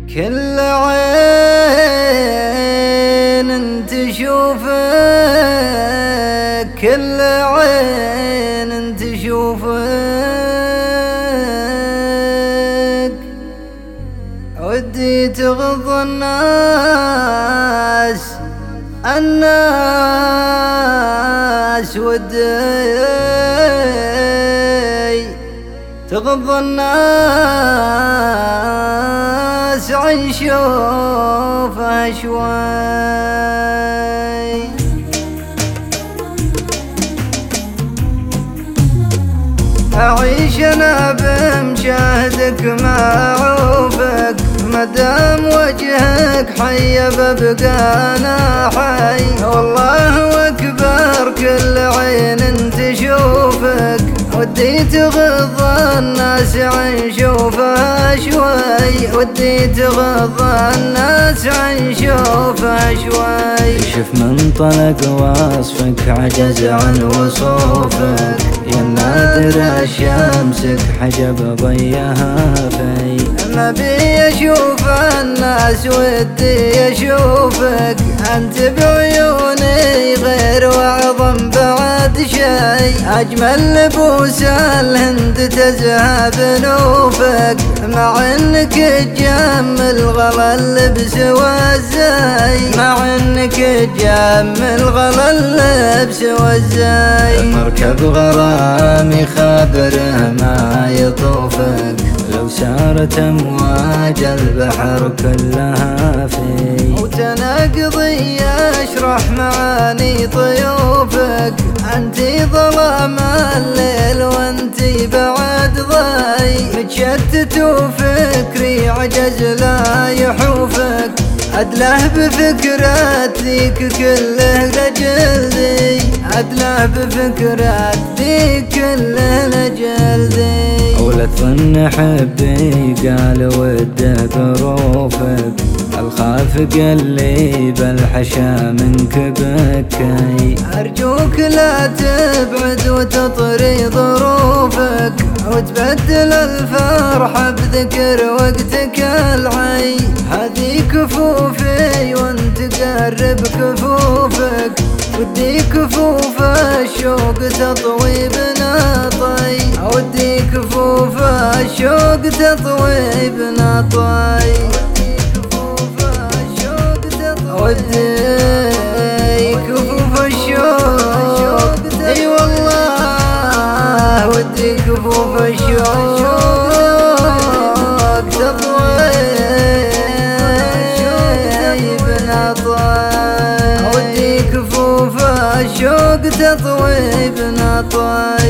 كل عين تشوفك، كل عين تشوفك، ودي تغض الناس ودي تغض الناس عن شوفها شوي. أعيش أنا بمشاهدك معوفك، مدام وجهك حي ببقى أنا حي. والله أكبر كل عين تشوفك، ودي تغض الناس عن شوفها شوي، ودي تغض الناس عن شوفها شوي. شف من طلق وصفك عجز عن وصوفك، يا نادر شمسك حجب ضيها في. ما بي اشوف الناس ودي اشوفك، انت بعيوني غير واعظم بعد شي. اجمل لبوس الهند تزهى بنوفك، مع انك تجمل غلا اللبس والزي، مع انك تجمل غلا اللبس والزي. مركب غرامي خابره ما يطوفك، لو سارت امواج البحر كلها في. وتناقضي اشرح معاني طيوفك، انتي ظلام الليل وانتي بعد ضي. متشتت وفكري عجز لا يحوفك، أدله بفكرات ذيك كله لجلدي، أدله بفكرات ذيك كله لجلدي. ولا تظن حبي قال وده بروفك، الخاف قلي بالحشا منك بكي. أرجوك لا تبعد وتطري ظروفك، وتبدل الفرحة بذكر وقتك العي. هذي كفوفي وانت قرب كفوفك، ودي كفوف الشوق تطوي بناطي، ودي كفوف الشوق تطوي بناطي، ودي كفوف الشوق. اي والله ودي كفوف الشوق تطوي بناطي، ودي كفوف الشوق تطوي بناطي.